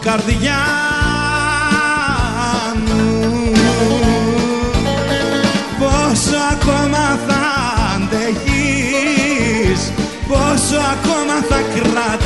καρδιά μου. Πόσο ακόμα θα αντέχεις, πόσο ακόμα θα κρατήσεις